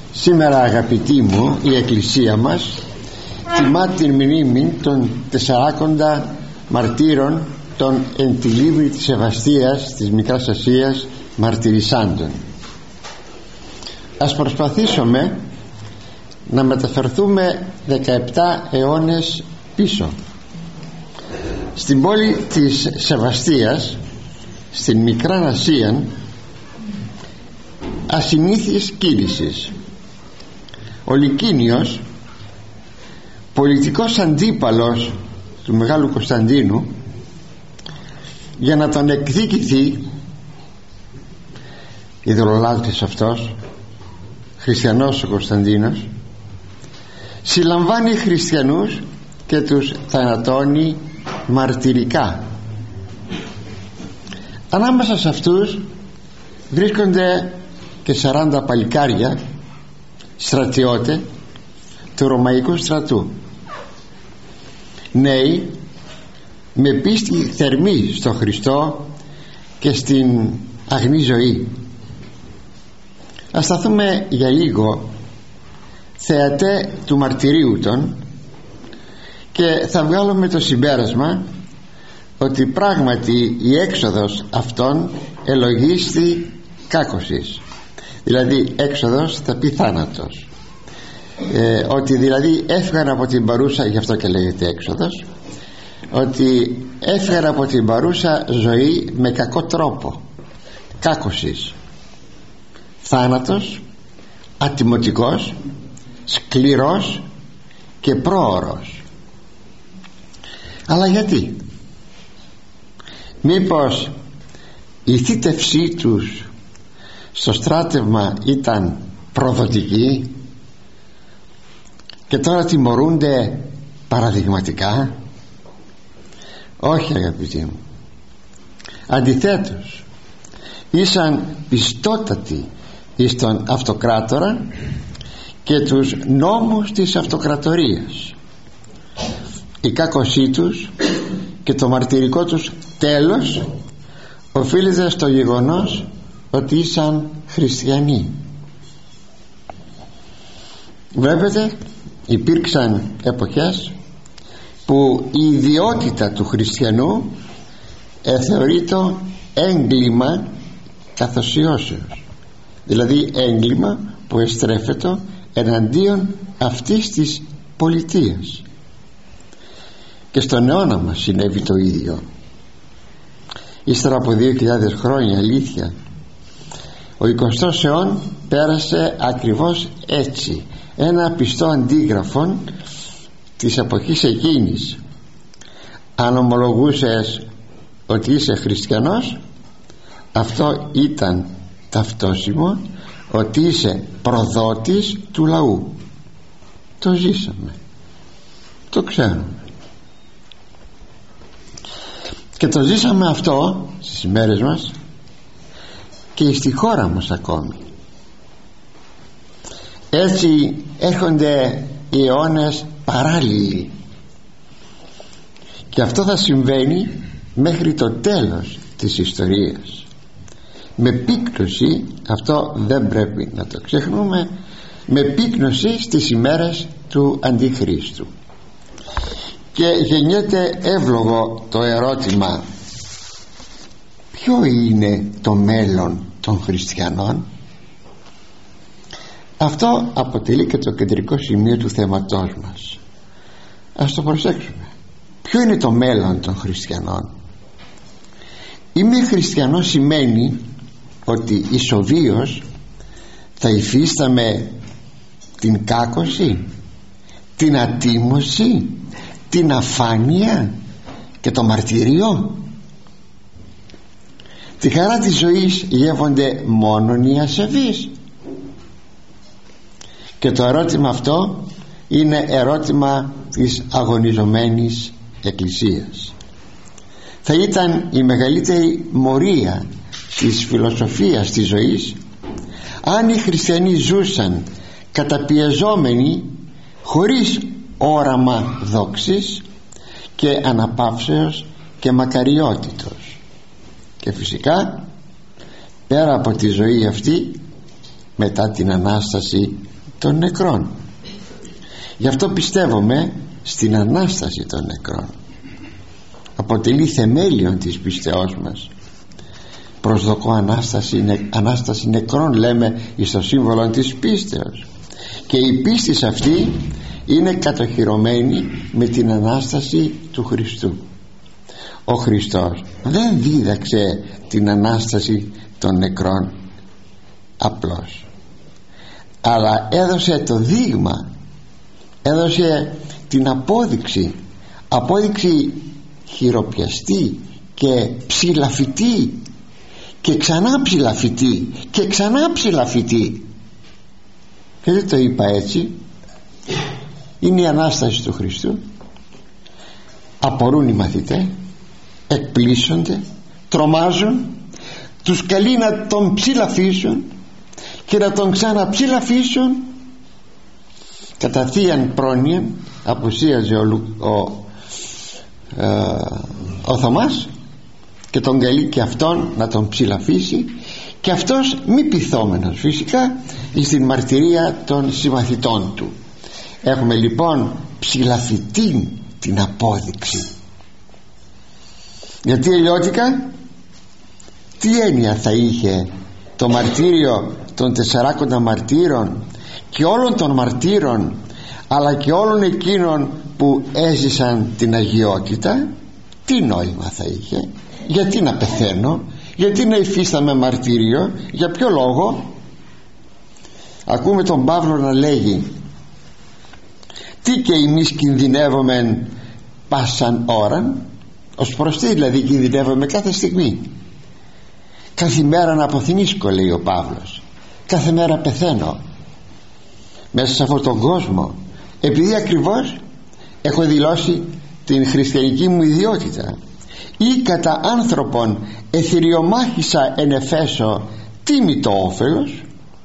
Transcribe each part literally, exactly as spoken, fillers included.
Σήμερα, αγαπητοί μου, η Εκκλησία μας τιμά την μνήμη των τεσσαράκοντα μαρτύρων των εν τη λίμνη της Σεβαστίας της Μικράς Ασίας μαρτυρισσάντων. Ας προσπαθήσουμε να μεταφερθούμε δεκαεπτά αιώνες πίσω, στην πόλη της Σεβαστίας, στην Μικρά Ασία, ασυνήθιης κίνησης. Ο Λυκίνιος, πολιτικός αντίπαλος του Μεγάλου Κωνσταντίνου, για να τον εκδικηθεί, ειδωλολάτρης αυτός, χριστιανός ο Κωνσταντίνος, συλλαμβάνει χριστιανούς και τους θανατώνει μαρτυρικά. Ανάμεσα σε αυτούς βρίσκονται και σαράντα παλικάρια στρατιώτε του Ρωμαϊκού στρατού, νέοι με πίστη θερμή στο Χριστό και στην αγνή ζωή. Ας σταθούμε για λίγο θεατέ του μαρτυρίου των και θα βγάλουμε το συμπέρασμα ότι πράγματι η έξοδος αυτών ελογίστη κάκωσης, δηλαδή έξοδος θα πει θάνατος, ε, ότι δηλαδή έφυγαν από την παρούσα, γι' αυτό και λέγεται έξοδος, ότι έφυγαν από την παρούσα ζωή με κακό τρόπο, κάκωσης, θάνατος ατιμωτικός, σκληρός και πρόωρος. Αλλά γιατί? Μήπως η θύτευσή τους στο στράτευμα ήταν προδοτική και τώρα τιμωρούνται παραδειγματικά? Όχι, αγαπητοί μου, αντιθέτως, ήσαν πιστότατοι εις τον αυτοκράτορα και τους νόμους της αυτοκρατορίας. Η κάκωσή τους και το μαρτυρικό τους τέλος οφείλεται στο γεγονός ότι ήσαν χριστιανοί. Βλέπετε, υπήρξαν εποχές που η ιδιότητα του χριστιανού εθεωρείται έγκλημα καθοσιώσεως, δηλαδή έγκλημα που εστρέφεται εναντίον αυτής της πολιτείας. Και στον αιώνα μας συνέβη το ίδιο. Ύστερα από δύο χιλιάδες χρόνια, αλήθεια, ο εικοστός αιών πέρασε ακριβώς έτσι, ένα πιστό αντίγραφο της εποχής εκείνης. Αν ομολογούσες ότι είσαι χριστιανός, αυτό ήταν ταυτόσιμο ότι είσαι προδότης του λαού. Το ζήσαμε, το ξέρουμε, και το ζήσαμε αυτό στις ημέρες μας και στη χώρα μας ακόμη. Έτσι έρχονται οι αιώνες παράλληλοι και αυτό θα συμβαίνει μέχρι το τέλος της ιστορίας με πύκνωση. Αυτό δεν πρέπει να το ξεχνούμε, με πύκνωση στις ημέρες του Αντιχρίστου. Και γεννιέται εύλογο το ερώτημα, ποιο είναι το μέλλον των χριστιανών? Αυτό αποτελεί και το κεντρικό σημείο του θέματός μας. Ας το προσέξουμε. Ποιο είναι το μέλλον των χριστιανών? Είμαι χριστιανός σημαίνει ότι ισοβίως θα υφίσταμε την κάκωση, την ατίμωση, την αφάνεια και το μαρτύριο? Τη χαρά της ζωής γεύονται μόνον οι ασεβείς? Και το ερώτημα αυτό είναι ερώτημα της αγωνιζομένης Εκκλησίας. Θα ήταν η μεγαλύτερη μορία της φιλοσοφίας της ζωής αν οι χριστιανοί ζούσαν καταπιεζόμενοι, χωρίς όραμα δόξης και αναπαύσεως και μακαριότητος. Και φυσικά πέρα από τη ζωή αυτή, μετά την Ανάσταση των νεκρών. Γι' αυτό πιστεύουμε στην Ανάσταση των νεκρών. Αποτελεί θεμέλιον της πιστεώς μας. Προσδοκώ Ανάσταση, Ανάσταση νεκρών, λέμε εις το σύμβολο της πίστεως, και η πίστη αυτή είναι κατοχυρωμένη με την Ανάσταση του Χριστού. Ο Χριστός δεν δίδαξε την Ανάσταση των νεκρών απλώς, αλλά έδωσε το δείγμα, έδωσε την απόδειξη, απόδειξη χειροπιαστή και ψηλαφιτή και ξανά ψηλαφιτή και ξανά ψηλαφιτή. Και δεν το είπα έτσι, είναι η Ανάσταση του Χριστού. Απορούν οι μαθητές, εκπλήσονται, τρομάζουν, τους καλεί να τον ψηλαφίσουν και να τον ξαναψηλαφίσουν. Κατά θείαν πρόνοια απουσίαζε ο, Λου, ο, ε, ο Θωμάς και τον καλεί και αυτόν να τον ψηλαφίσει, και αυτός μη πειθόμενος φυσικά στην μαρτυρία των συμμαθητών του. Έχουμε λοιπόν ψηλαφιτή την απόδειξη. Γιατί αλλιώτικα τι έννοια θα είχε το μαρτύριο των τεσσαράκοντα μαρτύρων και όλων των μαρτύρων, αλλά και όλων εκείνων που έζησαν την αγιότητα? Τι νόημα θα είχε? Γιατί να πεθαίνω? Γιατί να υφίσταμαι μαρτύριο? Για ποιο λόγο? Ακούμε τον Παύλο να λέγει: τι και εμείς κινδυνεύομεν πάσαν ώραν. Ως προς τι δηλαδή κινδυνεύομαι? Κάθε στιγμή, κάθε μέρα να αποθυμίσκω, λέει ο Παύλος. Κάθε μέρα πεθαίνω μέσα σε αυτόν τον κόσμο, επειδή ακριβώς έχω δηλώσει την χριστιανική μου ιδιότητα. Ή κατά άνθρωπον εθυριομάχησα εν Εφέσω, τίμη το όφελος.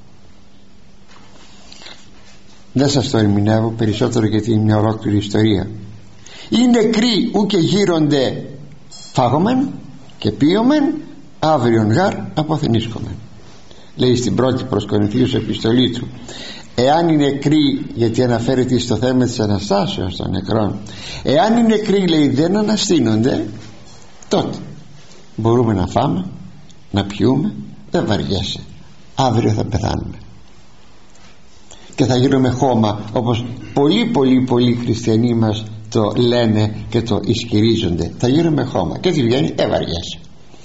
Δεν σας το ερμηνεύω περισσότερο, γιατί είναι μια ολόκληρη ιστορία. Οι νεκροί ου και γύρονται φάγομεν και πίωμεν, αύριον γάρ αποθενίσκομεν, λέει στην πρώτη προς Κορινθίους επιστολή του. Εάν οι νεκροί, γιατί αναφέρεται στο θέμα της Αναστάσεως των νεκρών, εάν οι νεκροί, λέει, δεν αναστήνονται, τότε μπορούμε να φάμε, να πιούμε, δεν βαριέσαι, αύριο θα πεθάνουμε και θα γίνουμε χώμα, όπως πολλοί πολλοί πολλοί χριστιανοί μας το λένε και το ισχυρίζονται. Θα γίνουμε χώμα. Και τι βγαίνει? Ε, βαριέσαι.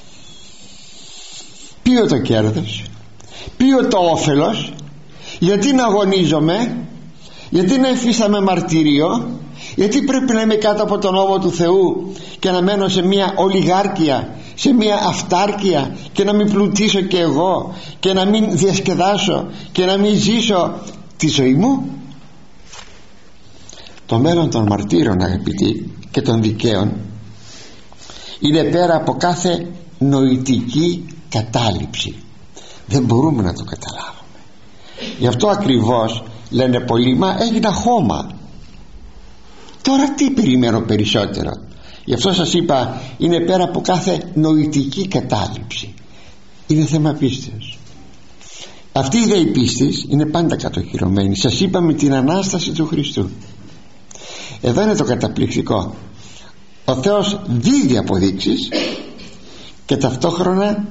Ποιο το κέρδος? Ποιο το όφελος? Γιατί να αγωνίζομαι? Γιατί να υφίσταμαι μαρτύριο? Γιατί πρέπει να είμαι κάτω από τον νόμο του Θεού και να μένω σε μια ολιγάρκεια, σε μια αυτάρκεια, και να μην πλουτίσω και εγώ, και να μην διασκεδάσω και να μην ζήσω τη ζωή μου? Το μέλλον των μαρτύρων, αγαπητοί, και των δικαίων είναι πέρα από κάθε νοητική κατάληψη. Δεν μπορούμε να το καταλάβουμε. Γι' αυτό ακριβώς λένε πολλοί, μα έγινα χώμα, τώρα τι περιμένω περισσότερο? Γι' αυτό σας είπα, είναι πέρα από κάθε νοητική κατάληψη. Είναι θέμα πίστεως. Αυτή η ιδέα η πίστης είναι πάντα κατοχυρωμένη, σας είπα, με την Ανάσταση του Χριστού. Εδώ είναι το καταπληκτικό. Ο Θεός δίδει αποδείξεις και ταυτόχρονα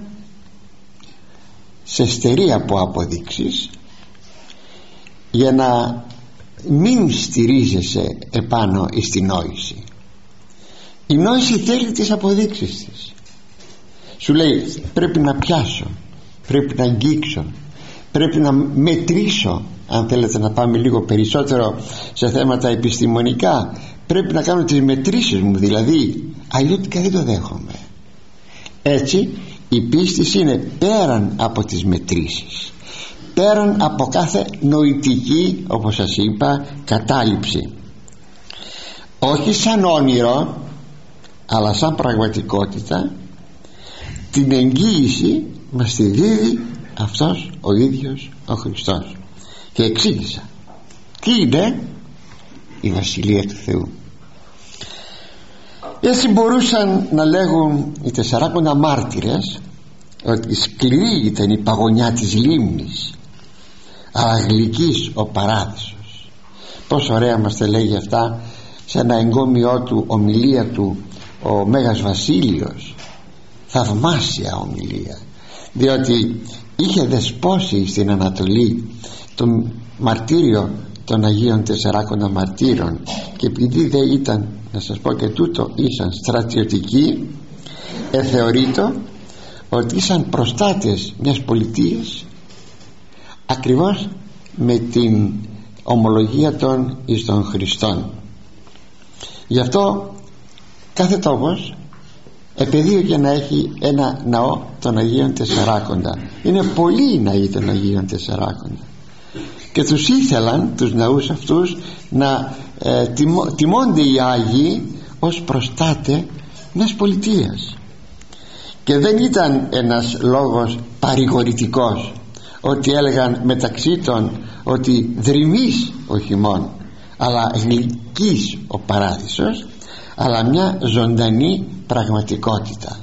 σε στερεί από αποδείξεις, για να μην στηρίζεσαι επάνω στην νόηση. Η νόηση θέλει τις αποδείξεις της. Σου λέει πρέπει να πιάσω, πρέπει να αγγίξω, πρέπει να μετρήσω. Αν θέλετε να πάμε λίγο περισσότερο σε θέματα επιστημονικά, πρέπει να κάνω τις μετρήσεις μου, δηλαδή αλλιώτικα δεν το δέχομαι. Έτσι η πίστη είναι πέραν από τις μετρήσεις, πέραν από κάθε νοητική, όπως σας είπα, κατάληψη. Όχι σαν όνειρο, αλλά σαν πραγματικότητα. Την εγγύηση μας τη δίδει αυτός ο ίδιος ο Χριστός. Και εξήγησα τι είναι η Βασιλεία του Θεού. Έτσι μπορούσαν να λέγουν οι τεσσαράκοντα μάρτυρες ότι σκληρή ήταν η παγωνιά της λίμνης, αλλά γλυκής ο παράδεισος. Πόσο ωραία μας τα λέγει αυτά σε ένα εγκόμιό του ομιλία του ο Μέγας Βασίλειος. Θαυμάσια ομιλία, διότι είχε δεσπόσει στην Ανατολή το μαρτύριο των Αγίων Τεσσαράκοντα Μαρτύρων, και επειδή δεν ήταν, να σας πω και τούτο, ήσαν στρατιωτικοί, εθεωρείτο ότι ήσαν προστάτες μιας πολιτείας ακριβώς με την ομολογία των εις των Χριστών. Γι' αυτό κάθε τόπος επαιδείωκε να έχει ένα ναό των Αγίων Τεσσαράκοντα. Είναι πολλοί οι ναοί των Αγίων Τεσσαράκοντα και τους ήθελαν τους ναούς αυτούς να ε, τιμώ, τιμώνται οι Άγιοι ως προστάτε μιας πολιτείας. Και δεν ήταν ένας λόγος παρηγορητικός ότι έλεγαν μεταξύ των ότι δρυμής ο χειμών αλλά γλυκής ο παράδεισος, αλλά μια ζωντανή πραγματικότητα.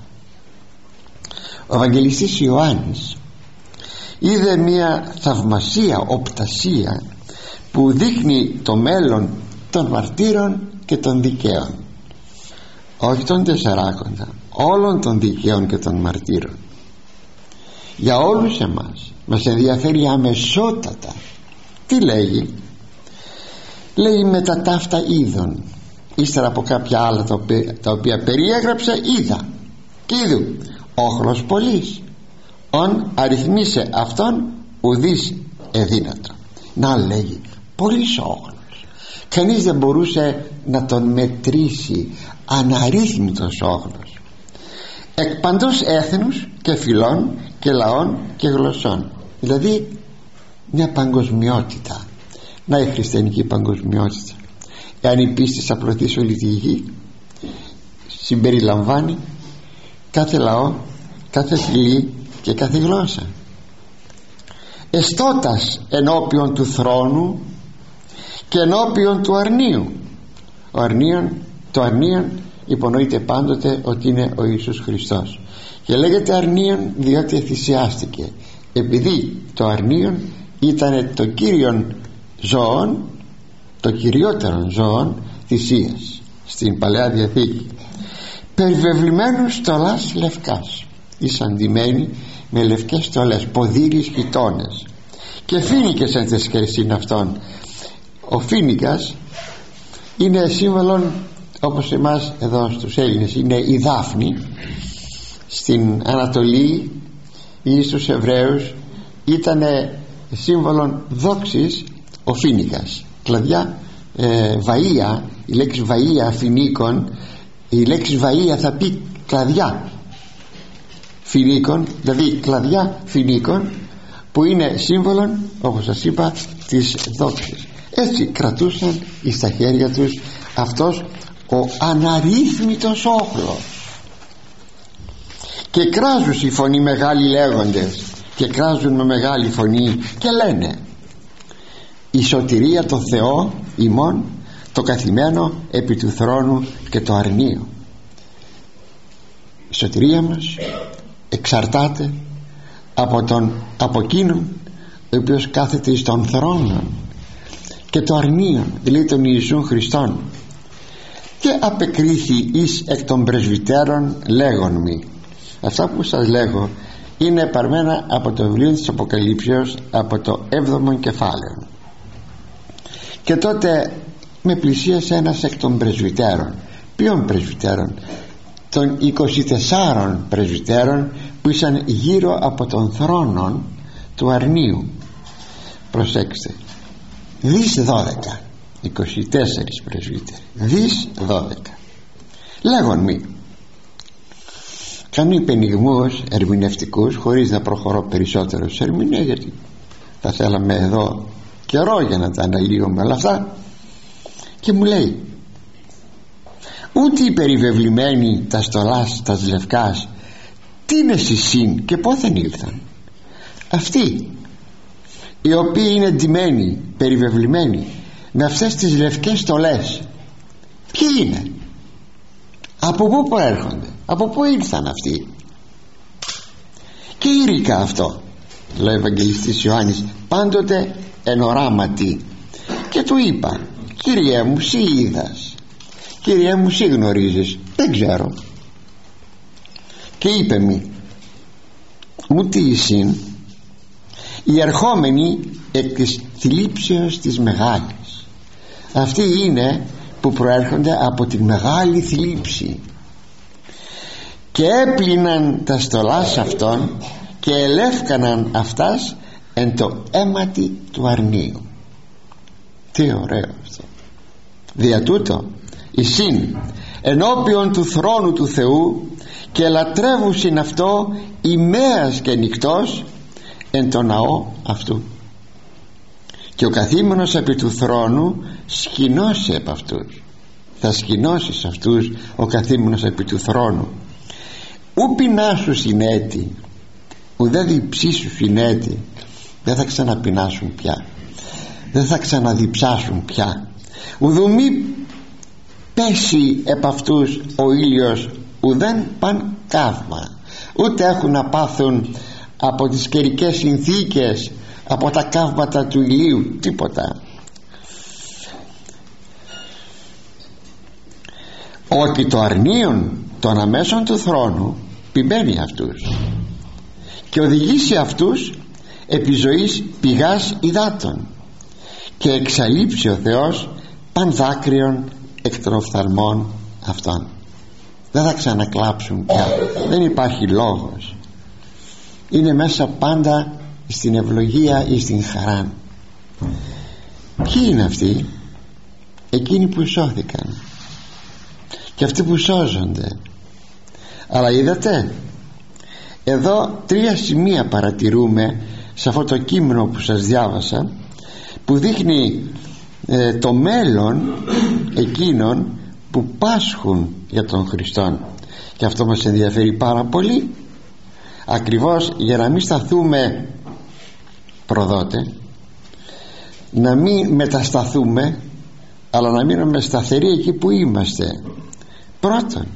Ο Ευαγγελιστής Ιωάννης είδε μια θαυμασία οπτασία που δείχνει το μέλλον των μαρτύρων και των δικαίων, όχι των Τεσσαράκοντα, όλων των δικαίων και των μαρτύρων. Για όλους εμάς μας ενδιαφέρει αμεσότατα. Τι λέγει? Λέει μετά ταύτα είδων, ύστερα από κάποια άλλα τα οποία, τα οποία περιέγραψε, είδα και είδου όχλος πολύς, ον αριθμίσε αυτόν ουδείς εδύνατο. Να, λέγει, πολύς όχλος, κανείς δεν μπορούσε να τον μετρήσει, αναρρύθμιτος όχλος, εκ παντός έθνους και φυλών και λαών και γλωσσών. Δηλαδή μια παγκοσμιότητα. Να, η χριστιανική παγκοσμιότητα, εάν η πίστη θα προωθήσει όλη τη γη, συμπεριλαμβάνει κάθε λαό, κάθε φυλή και κάθε γλώσσα. Εστώτας ενώπιον του θρόνου και ενώπιον του αρνίου. Ο αρνίον, το αρνίον υπονοείται πάντοτε ότι είναι ο Ιησούς Χριστός, και λέγεται αρνίον διότι θυσιάστηκε, επειδή το αρνίον ήταν το κύριον ζώων, το κυριότερον ζώων θυσίας στην Παλαιά Διαθήκη. Περιβεβλημένους στολάς λευκάς, εισαντημένοι με λευκές στολές, ποδήλεις χιτώνες και φοίνικες εν τες χρυσήν αυτών. Ο φοίνικας είναι σύμβολο, όπως εμάς εδώ στους Έλληνες είναι η δάφνη, στην Ανατολή ή στους Εβραίους ήταν σύμβολο δόξης ο φοίνικας. Κλαδιά, ε, βαΐα, η λέξη βαΐα φοινίκων, η λέξη βαΐα θα πει κλαδιά φοινίκων, δηλαδή κλαδιά φοινίκων, που είναι σύμβολο, όπως σας είπα, της δόξης. Έτσι κρατούσαν στα χέρια τους αυτός ο αναρρύθμιτος όχλος. Και κράζουν η φωνή μεγάλοι λέγοντες, και κράζουν με μεγάλη φωνή και λένε: η σωτηρία το Θεό ημών, το καθημένο επί του θρόνου και το αρνείο. Η σωτηρία μας εξαρτάται από τον από εκείνον ο οποίος κάθεται εις τον θρόνο και το αρνείο, δηλαδή τον Ιησούν Χριστόν. Και απεκρίθη εις εκ των πρεσβυτέρων λέγον μη. Αυτά που σας λέγω είναι παρμένα από το βιβλίο της Αποκαλύψεως, από το έβδομο κεφάλαιο. Και τότε με πλησίασε ένας εκ των πρεσβυτέρων. Ποιον πρεσβυτέρων? Των είκοσι τεσσάρων πρεσβυτέρων που ήσαν γύρω από τον θρόνο του αρνίου. Προσέξτε, δις δώδεκα, είκοσι τέσσερις πρεσβύτεροι, δις δώδεκα. Λέγον μη. Κάνω υπενιγμούς ερμηνευτικούς, χωρίς να προχωρώ περισσότερο σε ερμηνεία, γιατί θα θέλαμε εδώ καιρό για να τα αναλύουμε όλα αυτά. Και μου λέει: ούτε οι περιβεβλημένοι τα στολάς τα λευκάς τι είναι συσύν και πόθεν ήλθαν? Αυτοί οι οποίοι είναι ντυμένοι, περιβεβλημένοι με αυτές τις λευκές στολές, ποιοι είναι? Από πού προέρχονται? Από πού ήρθαν αυτοί? Και ήρυκα αυτό. λέει ο Ευαγγελιστής Ιωάννης, πάντοτε εν οράματι, και του είπα, Κύριέ μου, σύ είδας, Κύριέ μου, σύ γνωρίζεις. Δεν ξέρω. Και είπε μη, μου τι εισήν, οι ερχόμενοι εκ της θλίψεως της μεγάλης. Αυτοί είναι που προέρχονται από τη μεγάλη θλίψη, και έπλυναν τα στολάς αυτών και ελεύκαναν αυτάς εν το αίματι του αρνίου. Τι ωραίο αυτό. Δια τούτο εισήν ενώπιον του θρόνου του Θεού και λατρεύουσιν αυτό ημέας και νυχτός εν το ναό αυτού, και ο καθήμενος επί του θρόνου σκηνώσει επ' αυτούς. Θα σκηνώσει σε αυτούς ο καθήμενος επί του θρόνου. Ου πεινάσου συνέτη, ουδέ διψήσου συνέτη. Δεν θα ξαναπεινάσουν πια, δεν θα ξαναδιψάσουν πια. Ουδομή πέσει επ' αυτούς ο ήλιος, ουδέν παν καύμα. Ούτε έχουν να πάθουν από τις καιρικές συνθήκες, από τα καύματα του ηλίου, τίποτα. Ότι το αρνίον των αμέσων του θρόνου πιμένει αυτούς και οδηγήσει αυτούς επί ζωής πηγάς υδάτων, και εξαλείψει ο Θεός παν δάκρυον εκ των οφθαλμών αυτών. Δεν θα ξανακλάψουν πια, δεν υπάρχει λόγος. Είναι μέσα πάντα στην ευλογία ή στην χαρά. Ποιοι είναι αυτοί? Εκείνοι που σώθηκαν και αυτοί που σώζονται. Αλλά είδατε, εδώ τρία σημεία παρατηρούμε σε αυτό το κείμενο που σας διάβασα, που δείχνει ε, το μέλλον εκείνων που πάσχουν για τον Χριστόν. Και αυτό μας ενδιαφέρει πάρα πολύ, ακριβώς για να μην σταθούμε προδότε, να μην μετασταθούμε, αλλά να μείνουμε σταθεροί εκεί που είμαστε. Πρώτον,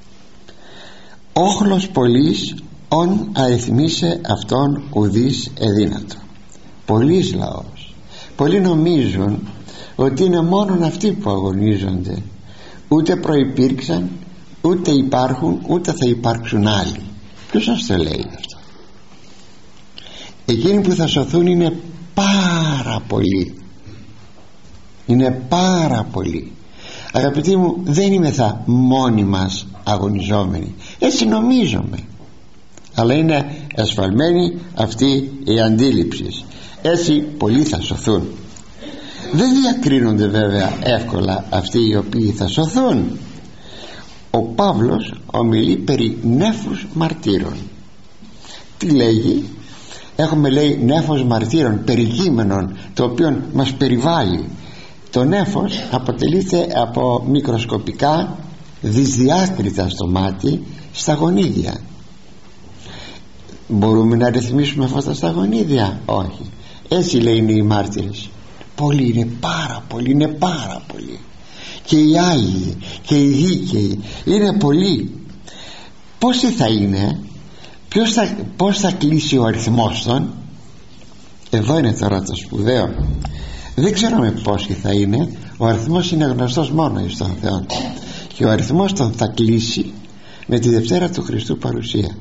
όχλος πολλής ον αριθμίσε αυτόν ουδής εδύνατο. Πολλής λαός. Πολλοί νομίζουν ότι είναι μόνον αυτοί που αγωνίζονται, ούτε προϋπήρξαν, ούτε υπάρχουν, ούτε θα υπάρξουν άλλοι. Ποιος σας το λέει αυτό? Εκείνοι που θα σωθούν είναι πάρα πολλοί, είναι πάρα πολλοί. Αγαπητοί μου, δεν είμαι θα μόνοι μας αγωνιζόμενοι, έτσι νομίζουμε, αλλά είναι ασφαλμένη αυτή η αντίληψη. Έτσι πολλοί θα σωθούν. Δεν διακρίνονται βέβαια εύκολα αυτοί οι οποίοι θα σωθούν. Ο Παύλος ομιλεί περί νέφους μαρτύρων. Τι λέγει? Έχουμε, λέει, νέφος μαρτύρων, περικείμενων, το οποίο μας περιβάλλει. Το νέφος αποτελείται από μικροσκοπικά δυσδιάκριτα στο μάτι σταγονίδια. Μπορούμε να ρυθμίσουμε αυτά τα σταγονίδια? Όχι. Έτσι λέει είναι οι μάρτυρες. Πολλοί, είναι πάρα πολλοί, είναι πάρα πολλοί. Και οι Άγιοι και οι δίκαιοι είναι πολλοί. Πόσοι θα είναι? Ποιος θα, πώς θα κλείσει ο αριθμός των? Εδώ είναι τώρα το σπουδαίο. Δεν ξέρουμε πόσοι θα είναι. Ο αριθμός είναι γνωστός μόνο εις τον Θεό, και ο αριθμός των θα κλείσει με τη Δευτέρα του Χριστού παρουσία.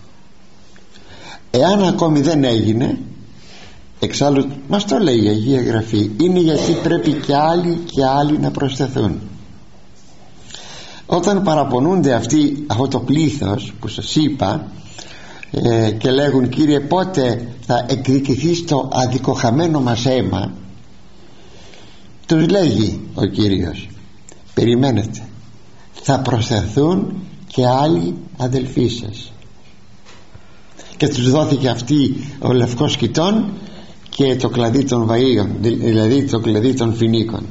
Εάν ακόμη δεν έγινε, εξάλλου μας το λέει η Αγία Γραφή, είναι γιατί πρέπει και άλλοι και άλλοι να προσθεθούν. Όταν παραπονούνται αυτοί, αυτό το πλήθος που σας είπα, ε, και λέγουν, Κύριε, πότε θα εκδικηθείς το αδικοχαμένο μας αίμα, τους λέγει ο Κύριος, περιμένετε, θα προσθεθούν και άλλοι αδελφοί σας. Και τους δόθηκε αυτή ο λευκός κοιτών και το κλαδί των βαΐων, δηλαδή το κλαδί των φοινίκων.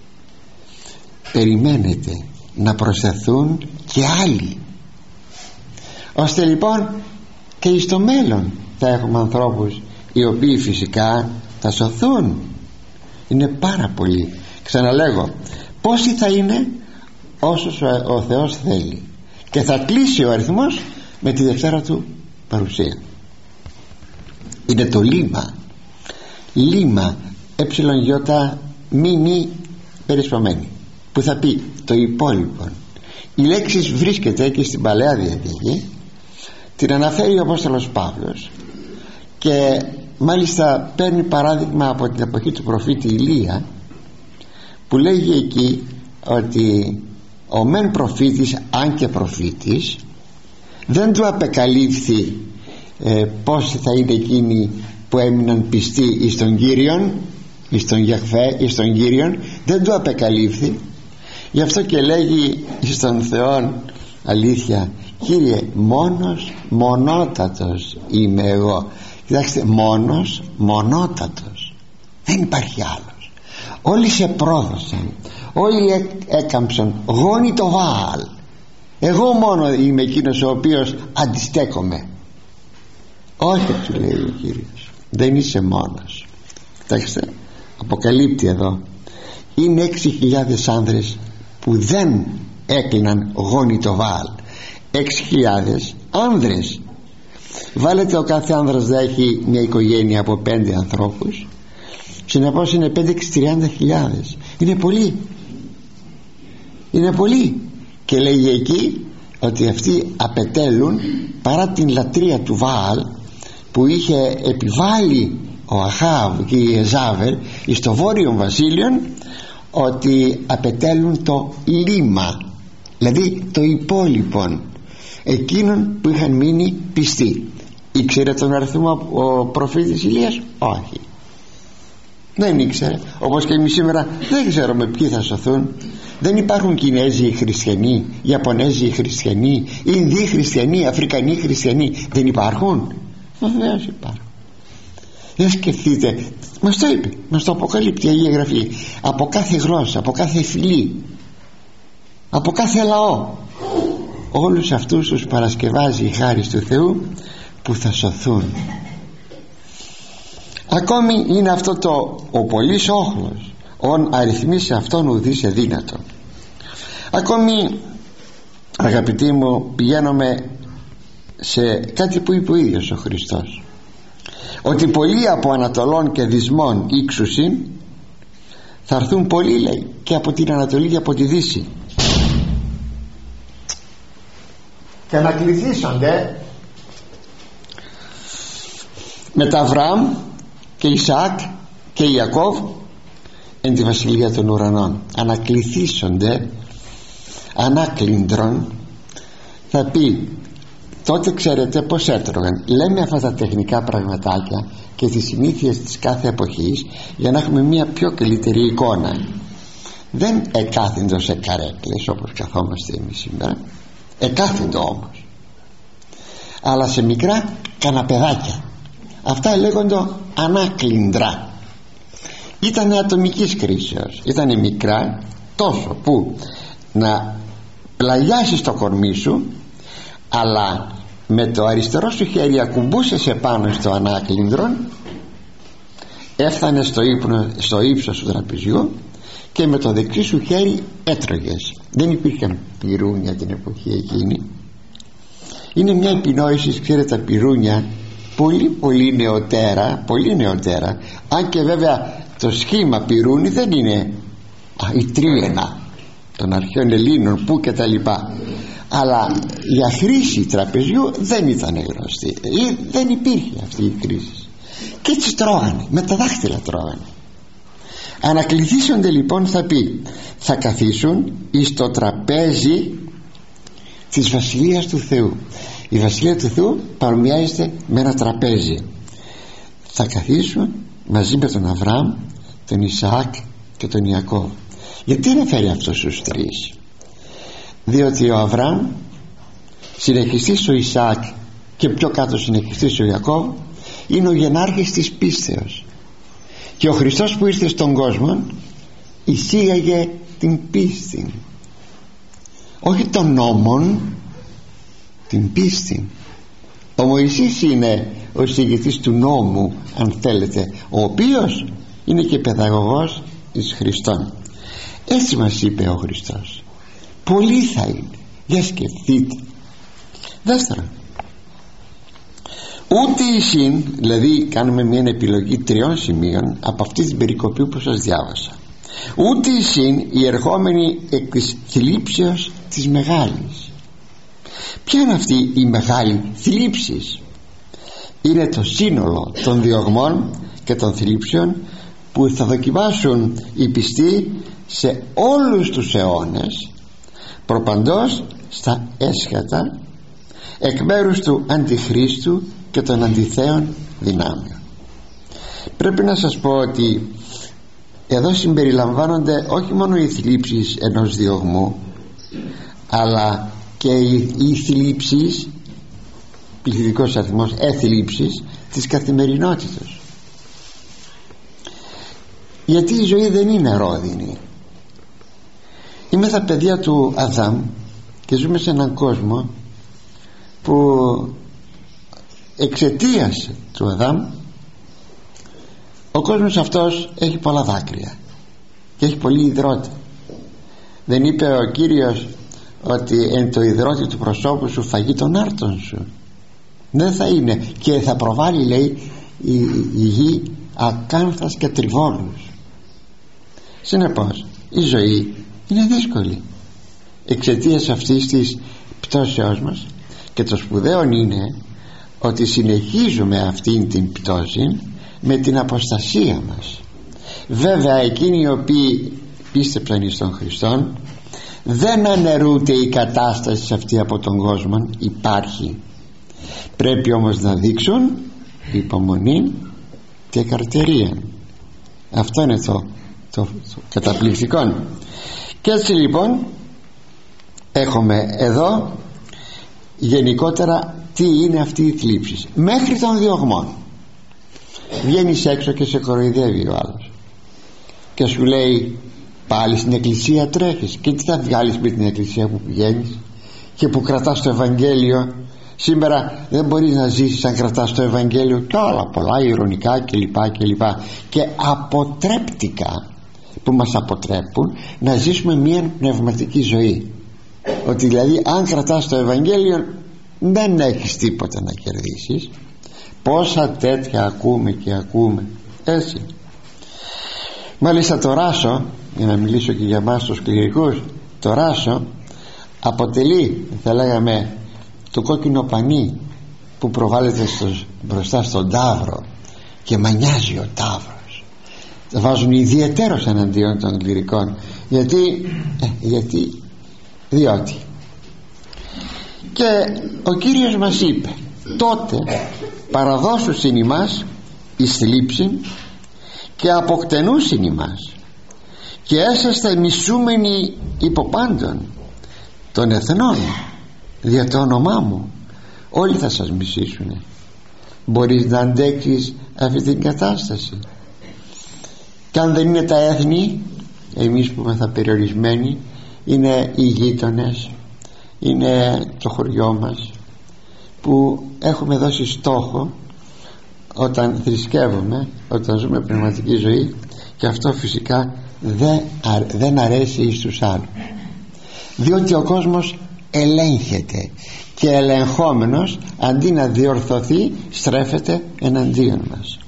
Περιμένετε να προσθεθούν και άλλοι, ώστε λοιπόν και εις το μέλλον θα έχουμε ανθρώπους οι οποίοι φυσικά θα σωθούν. Είναι πάρα πολλοί. Ξαναλέγω, πόσοι θα είναι? Όσους ο, ο Θεός θέλει, και θα κλείσει ο αριθμός με τη Δευτέρα του παρουσία. είναι το λίμα. Λίμα, εψιλονγιώτα μήνυ περισπαμένη, που θα πει το υπόλοιπο. Η λέξη βρίσκεται και στην Παλαιά Διαθήκη, την αναφέρει ο Απόστολος Παύλος και μάλιστα παίρνει παράδειγμα από την εποχή του προφήτη Ηλία, που λέγει εκεί ότι ο μεν προφήτης, αν και προφήτης, δεν του απεκαλύφθη ε, πως θα είναι εκείνοι που έμειναν πιστοί εις τον Κύριον, εις τον Γιαχβέ, εις τον Κύριον, δεν του απεκαλύφθη. Γι' αυτό και λέγει εις τον Θεόν αλήθεια, Κύριε, μόνος, μονότατος είμαι εγώ. Κοιτάξτε, μόνος, μονότατος, δεν υπάρχει άλλος. Όλοι σε πρόδωσαν, όλοι έκαμψαν, γόνι το Βαάλ, εγώ μόνο είμαι εκείνος ο οποίος αντιστέκομαι. Όχι, του λέει ο Κύριος, δεν είσαι μόνος. Κοιτάξτε, αποκαλύπτει εδώ, είναι έξι χιλιάδες άνδρες που δεν έκλειναν γόνι το Βαάλ. Έξι χιλιάδες άνδρες. Βάλετε, ο κάθε άνδρας θα έχει μια οικογένεια από πέντε ανθρώπους, συνεπώς είναι πέντε και τριάντα χιλιάδες. Είναι πολύ, είναι πολύ. Και λέγει εκεί ότι αυτοί απετέλουν, παρά την λατρεία του Βαάλ που είχε επιβάλει ο Αχάβ και η Εζάβελ εις το βόρειο βασίλειον, ότι απετέλουν το λίμα, δηλαδή το υπόλοιπον εκείνων που είχαν μείνει πιστοί. Ήξερε τον αριθμό ο προφήτης Ηλίας? Όχι, δεν ήξερε. Όπως και εμείς σήμερα δεν ξέρουμε ποιοι θα σωθούν. Δεν υπάρχουν Κινέζοι χριστιανοί, Ιαπωνέζοι χριστιανοί, Ινδοί χριστιανοί, Αφρικανοί χριστιανοί. Δεν υπάρχουν? Βεβαίως υπάρχουν. Δεν σκεφτείτε, μας το είπε, μας το αποκαλύπτει η Αγία Γραφή. Από κάθε γλώσσα, από κάθε φυλή, από κάθε λαό, όλους αυτούς τους παρασκευάζει η χάρις του Θεού που θα σωθούν. Ακόμη είναι αυτό το ο πολύς όχλος, ον αριθμί σε αυτόν ουδείς εδύνατο. Ακόμη, αγαπητοί μου, πηγαίνουμε σε κάτι που είπε ο ίδιος ο Χριστός, ότι πολλοί από Ανατολών και Δυσμών ύξουσιν, θα έρθουν πολλοί, λέει, και από την Ανατολή και από τη Δύση, και να κληθήσονται με τα Αβραάμ και Ισαάκ και Ιακώβ εν τη βασιλεία των ουρανών. Ανακληθήσονται, ανάκλυντρον, θα πει. Τότε ξέρετε πως έτρωγαν. Λέμε αυτά τα τεχνικά πραγματάκια και τις συνήθειες της κάθε εποχής για να έχουμε μια πιο καλύτερη εικόνα. Δεν εκάθυντο σε καρέκλες όπως καθόμαστε εμείς σήμερα, εκάθυντο όμως, αλλά σε μικρά καναπεδάκια. Αυτά λέγονται ανάκλυντρα. Ήταν ατομικής κρίσεως, ήταν μικρά, τόσο που να πλαγιάσεις το κορμί σου, αλλά με το αριστερό σου χέρι ακουμπούσες επάνω στο ανάκλυντρο, έφτανε στο, ύπνο, στο ύψος του τραπεζιού, και με το δεξί σου χέρι έτρωγες. Δεν υπήρχαν πυρούνια την εποχή εκείνη. Είναι μια επινόηση, ξέρετε, τα πυρούνια πολύ πολύ νεωτέρα, πολύ νεωτέρα, αν και βέβαια το σχήμα πυρούνι δεν είναι α, η τρίαινα των αρχαίων Ελλήνων που και τα λοιπά, αλλά για χρήση τραπεζιού δεν ήταν γνωστή, δεν υπήρχε αυτή η κρίση, και έτσι τρώγανε, με τα δάχτυλα τρώγανε. Ανακληθήσονται λοιπόν, θα πει, θα καθίσουν εις το τραπέζι της Βασιλείας του Θεού. Η Βασιλεία του Θεού παρομοιάζεται με ένα τραπέζι. Θα καθίσουν μαζί με τον Αβραάμ, τον Ισαάκ και τον Ιακώβ. Γιατί αναφέρει αυτούς τους τρεις? Διότι ο Αβραάμ, συνεχιστής ο Ισαάκ και πιο κάτω συνεχιστής ο Ιακώβ, είναι ο γενάρχης της πίστεως, και ο Χριστός που ήρθε στον κόσμο εισήγαγε την πίστη, όχι των νόμων, την πίστη. Ο Μωυσής είναι ο εισηγητής του νόμου, αν θέλετε, ο οποίος είναι και παιδαγωγός εις Χριστόν. Έτσι μας είπε ο Χριστός. Πολλοί θα είναι, για σκεφτείτε. Δεύτερον, Ούτε εισήν, δηλαδή κάνουμε μια επιλογή τριών σημείων από αυτή την περικοπή που σας διάβασα, ούτε εισήν οι ερχόμενοι εκ της θλίψεως της μεγάλης. Ποια είναι αυτή η μεγάλη θλίψης? Είναι το σύνολο των διωγμών και των θλίψεων που θα δοκιμάσουν οι πιστοί σε όλους τους αιώνες, προπαντός στα έσχατα εκ μέρους του Αντιχρίστου και των αντιθέων δυνάμεων. Πρέπει να σας πω ότι εδώ συμπεριλαμβάνονται όχι μόνο οι θλίψεις ενός διωγμού, αλλά και οι, οι θλίψεις, πληθυντικός αριθμός, εθλίψεις της καθημερινότητας. Γιατί η ζωή δεν είναι ρόδινη. Είμαι τα παιδιά του Αδάμ και ζούμε σε έναν κόσμο που εξαιτίας του Αδάμ ο κόσμος αυτός έχει πολλά δάκρυα και έχει πολύ υδρότη. Δεν είπε ο Κύριος ότι εν το υδρότη του προσώπου σου φαγεί των άρτων σου? Δεν θα είναι, και θα προβάλλει, λέει, η, η γη ακάνθας και τριβόλους. Συνεπώς η ζωή είναι δύσκολη εξαιτίας αυτής της πτώσεώς μας, και το σπουδαίο είναι ότι συνεχίζουμε αυτήν την πτώση με την αποστασία μας. Βέβαια εκείνοι οι οποίοι πίστεψαν εις τον Χριστόν δεν αναιρούνται η κατάσταση αυτή από τον κόσμο, υπάρχει. Πρέπει όμως να δείξουν υπομονή και καρτερία. Αυτό είναι το, το, το καταπληκτικό. Και έτσι λοιπόν έχουμε εδώ γενικότερα τι είναι αυτή η θλίψη μέχρι των διωγμών. Βγαίνεις έξω και σε κοροϊδεύει ο άλλος και σου λέει πάλι στην εκκλησία τρέχεις, και τι θα βγάλεις με την εκκλησία που πηγαίνεις και που κρατάς το Ευαγγέλιο? Σήμερα δεν μπορείς να ζήσεις αν κρατάς το Ευαγγέλιο, και όλα πολλά ειρωνικά κλπ κλπ και αποτρέπτικα που μας αποτρέπουν να ζήσουμε μια πνευματική ζωή. Ότι δηλαδή αν κρατάς το Ευαγγέλιο δεν έχεις τίποτα να κερδίσεις. Πόσα τέτοια ακούμε και ακούμε, έτσι. Μάλιστα το ράσο, για να μιλήσω και για εμάς τους κληρικούς, το ράσο αποτελεί, θα λέγαμε, το κόκκινο πανί που προβάλλεται στο, μπροστά στον ταύρο και μανιάζει ο ταύρος. Το βάζουν ιδιαιτέρως εναντίον των κληρικών. Γιατί, ε, γιατί διότι και ο Κύριος μας είπε τότε παραδώσουσιν ημάς εις θλίψη και αποκτενούσιν ημάς και έσαστε μισούμενοι υποπάντων των εθνών δια το όνομά μου. Όλοι θα σας μισήσουνε. Μπορείς να αντέξεις αυτή την κατάσταση? Και αν δεν είναι τα έθνη, εμείς που είμαστε περιορισμένοι, είναι οι γείτονες, είναι το χωριό μας που έχουμε δώσει στόχο όταν θρησκεύουμε, όταν ζούμε πνευματική ζωή, και αυτό φυσικά δεν, δεν αρέσει εις τους άλλους, διότι ο κόσμος ελέγχεται και ελεγχόμενος αντί να διορθωθεί στρέφεται εναντίον μας.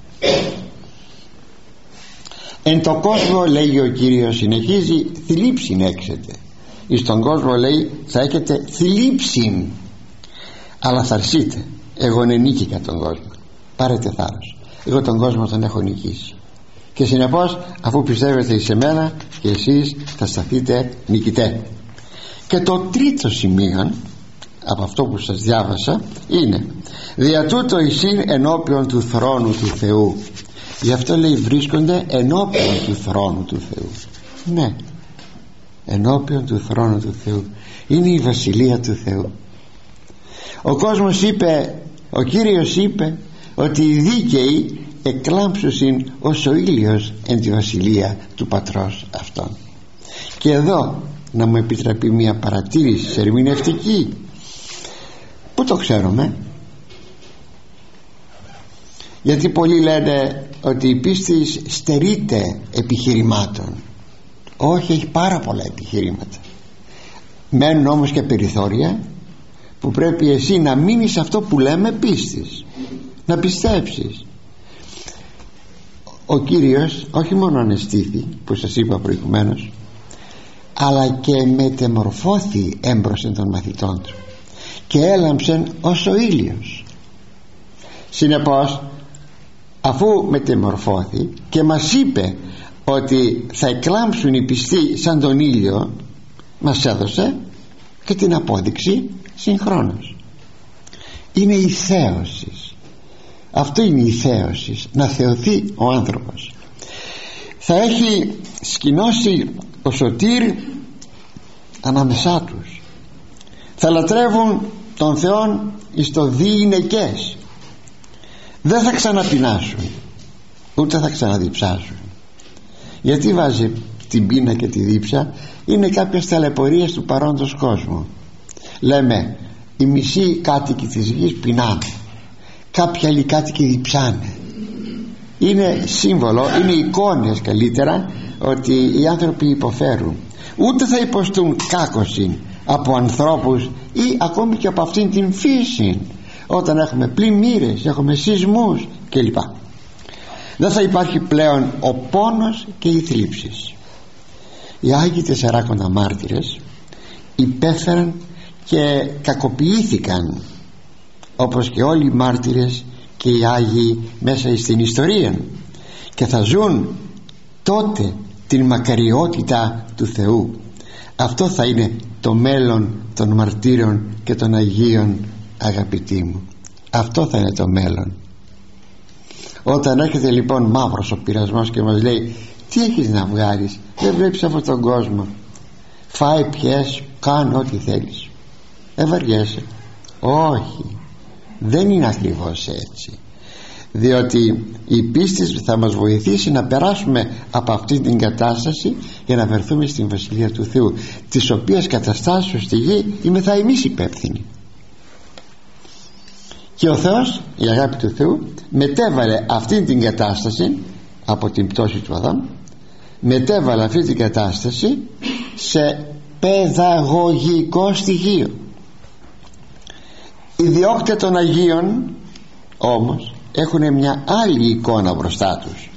Εν το κόσμο, λέγει ο Κύριος, συνεχίζει, θλίψιν έξετε. Εις τον κόσμο, λέει, θα έχετε θλίψιν, αλλά θα αρσείτε. Εγώ νίκηκα τον κόσμο. Πάρετε θάρρος, εγώ τον κόσμο τον έχω νικήσει. Και συνεπώς αφού πιστεύετε εις εμένα, και εσείς θα σταθείτε νικητέ. Και το τρίτο σημείο από αυτό που σας διάβασα είναι δια τούτο εισήν ενώπιον του θρόνου του Θεού. Γι' αυτό, λέει, βρίσκονται ενώπιον του θρόνου του Θεού. Ναι, ενώπιον του θρόνου του Θεού. Είναι η βασιλεία του Θεού. Ο κόσμος είπε, ο Κύριος είπε ότι οι δίκαιοι εκλάμψουσιν ως ο ήλιος εν τη βασιλεία του Πατρός αυτόν. Και εδώ να μου επιτραπεί μια παρατήρηση ερμηνευτική. Πού το ξέρουμε? Γιατί πολλοί λένε ότι η πίστη στερείται επιχειρημάτων. Όχι, έχει πάρα πολλά επιχειρήματα. Μένουν όμως και περιθώρια που πρέπει εσύ να μείνεις αυτό που λέμε πίστης. να πιστέψεις. Ο Κύριος όχι μόνο ανεστήθη, που σας είπα προηγουμένως, αλλά και μετεμορφώθη έμπροσθεν των μαθητών του και έλαμψεν ως ο ήλιος. Συνεπώς, αφού μετεμορφώθη και μας είπε ότι θα εκλάμψουν οι πιστοί σαν τον ήλιο, μας έδωσε και την απόδειξη συγχρόνως. Είναι η θέωση. Αυτό είναι η θέωση, να θεωθεί ο άνθρωπος. Θα έχει σκηνώσει ο σωτήρ ανάμεσά τους, θα λατρεύουν τον Θεόν εις το διηνεκές. Δεν θα ξαναπεινάσουν, ούτε θα ξαναδιψάσουν. Γιατί βάζει την πείνα και τη δίψα? Είναι κάποιες ταλαιπωρίες του παρόντος κόσμου. Λέμε, οι μισοί κάτοικοι της γης πεινάνε, κάποιοι άλλοι κάτοικοι διψάνε. Είναι σύμβολο, είναι εικόνες καλύτερα, ότι οι άνθρωποι υποφέρουν. Ούτε θα υποστούν κάκωση από ανθρώπους ή ακόμη και από αυτήν την φύση, όταν έχουμε πλημμύρες, έχουμε σεισμούς κλπ. Δεν θα υπάρχει πλέον ο πόνος και οι θλίψεις. Οι Άγιοι Τεσσαράκοντα μάρτυρες υπέφεραν και κακοποιήθηκαν, όπως και όλοι οι μάρτυρες και οι Άγιοι μέσα στην ιστορία, και θα ζουν τότε την μακαριότητα του Θεού. Αυτό θα είναι το μέλλον των μαρτύρων και των Αγίων, αγαπητοί μου. Αυτό θα είναι το μέλλον. Όταν έρχεται λοιπόν μαύρος ο πειρασμός και μας λέει, τι έχεις να βγάλεις, δεν βλέπεις αυτόν τον κόσμο, φάει, πιες, κάνε ό,τι θέλεις, ευαριέσαι. Όχι, δεν είναι ακριβώς έτσι, διότι η πίστη θα μας βοηθήσει να περάσουμε από αυτή την κατάσταση για να βρεθούμε στην Βασιλεία του Θεού, της οποίας καταστάσεως στη γη είμαι θα εμείς υπεύθυνοι. Και ο Θεός, η αγάπη του Θεού, μετέβαλε αυτή την κατάσταση από την πτώση του Αδάμ, μετέβαλε αυτή την κατάσταση σε παιδαγωγικό στοιχείο. Οι διώκτες των Αγίων όμως έχουν μια άλλη εικόνα μπροστά τους.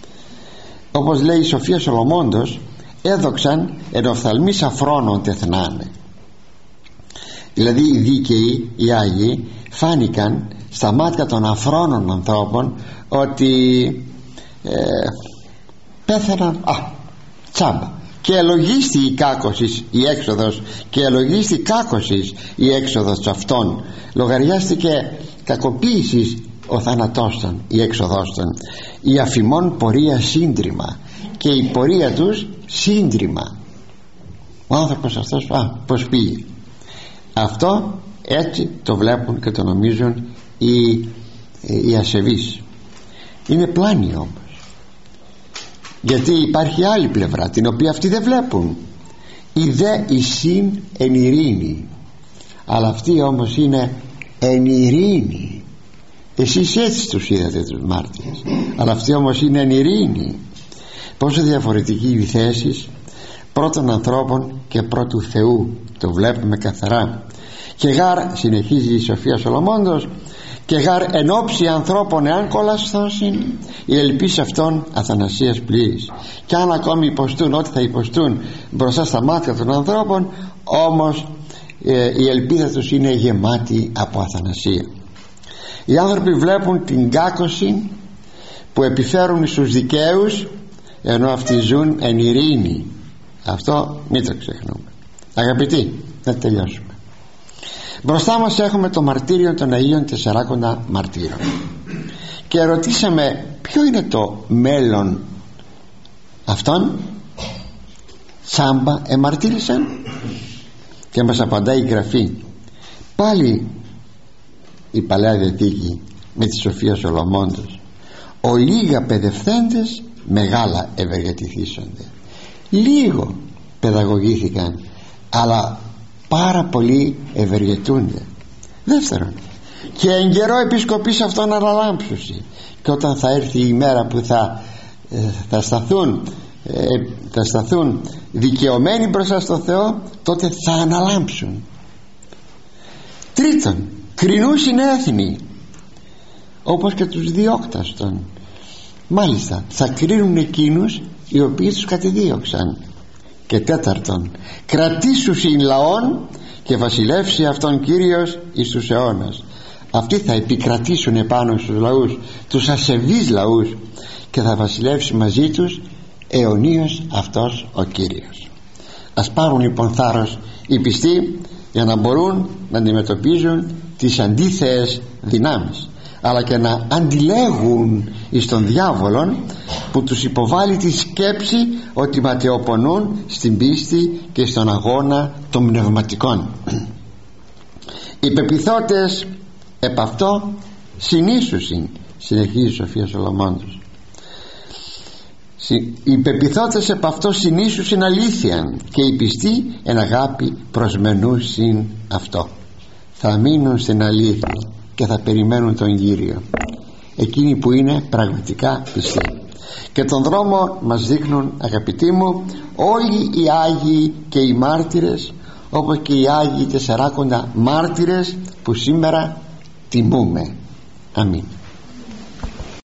Όπως λέει η Σοφία Σολομώντος, έδοξαν εν οφθαλμής αφρόνων τεθνάνε. Δηλαδή οι δίκαιοι, οι Άγιοι, φάνηκαν στα μάτια των αφρόνων ανθρώπων ότι ε, πέθαναν α, τσάμπα, και ελογίστη η κάκωσης η έξοδος, και ελογίστη κάκωσης η έξοδος αυτών, λογαριάστηκε κακοποίησης ο θάνατός των, η έξοδός των, η αφημών πορεία σύντριμα, και η πορεία τους σύντριμα. Ο άνθρωπος αυτός α, πως πήγε. Αυτό έτσι το βλέπουν και το νομίζουν οι, οι ασεβείς. Είναι πλάνη όμως, γιατί υπάρχει άλλη πλευρά την οποία αυτοί δεν βλέπουν. Η δε εισήν εν ειρήνη, αλλά αυτοί όμως είναι εν ειρήνη. Εσείς έτσι τους είδατε τους μάρτυρες, αλλά αυτοί όμως είναι εν ειρήνη. Πόσο διαφορετική η θέση πρώτων ανθρώπων και πρώτου Θεού, το βλέπουμε καθαρά. Και γάρ, συνεχίζει η Σοφία Σολομώντος, και γάρ εν όψει ανθρώπων εάν κολασθώσιν, η ελπίς αυτών αθανασίας πλήρης. Και αν ακόμη υποστούν ό,τι θα υποστούν μπροστά στα μάτια των ανθρώπων, όμως ε, η ελπίδα τους είναι γεμάτη από αθανασία. Οι άνθρωποι βλέπουν την κάκωση που επιφέρουν στους δικαίους, ενώ αυτοί ζουν εν ειρήνη. Αυτό μην το ξεχνούμε, αγαπητοί. Να τελειώσουμε. Μπροστά μας έχουμε το μαρτύριο των Αγίων Τεσσαράκοντα μαρτύρων, και ρωτήσαμε ποιο είναι το μέλλον αυτών. Τσάμπα εμαρτύρησαν? Και μας απαντάει η Γραφή, πάλι η Παλαιά Διαθήκη με τη Σοφία Σολομώντος, ο λίγα παιδευθέντες μεγάλα ευεργετηθήσονται. Λίγο παιδαγωγήθηκαν, αλλά πάρα πολλοί ευεργετούνται. Δεύτερον, και εν καιρό επισκοπής αυτών αναλάμψωση, και όταν θα έρθει η μέρα που θα, ε, θα σταθούν ε, θα σταθούν δικαιωμένοι μπροστά στο Θεό, τότε θα αναλάμψουν. Τρίτον, κρινούσιν έθνη, όπως και τους διώκταστον. Μάλιστα θα κρίνουν εκείνους οι οποίοι τους κατεδίωξαν. Και τέταρτον, κρατήσουσιν λαών και βασιλεύσει αυτόν Κύριος εις τους αιώνας. Αυτοί θα επικρατήσουν επάνω στους λαούς, τους ασεβείς λαούς, και θα βασιλεύσει μαζί τους αιωνίως αυτός ο Κύριος. Ας πάρουν λοιπόν θάρρος οι πιστοί για να μπορούν να αντιμετωπίζουν τις αντίθεες δυνάμεις, αλλά και να αντιλέγουν εις τον διάβολον που τους υποβάλλει τη σκέψη ότι ματαιοπονούν στην πίστη και στον αγώνα των πνευματικών. Οι πεποιθώτες επ' αυτό συνήσουσιν, συνεχίζει η Σοφία Σολομόντος, οι πεποιθώτες επ' αυτό συνήσουσιν αλήθειαν, και οι πιστοί εν αγάπη προσμενούσιν αυτό. Θα μείνουν στην αλήθεια και θα περιμένουν τον Κύριο, εκείνοι που είναι πραγματικά πιστοί. Και τον δρόμο μας δείχνουν, αγαπητοί μου, όλοι οι Άγιοι και οι μάρτυρες, όπως και οι Άγιοι τεσσαράκοντα μάρτυρες που σήμερα τιμούμε. Αμήν.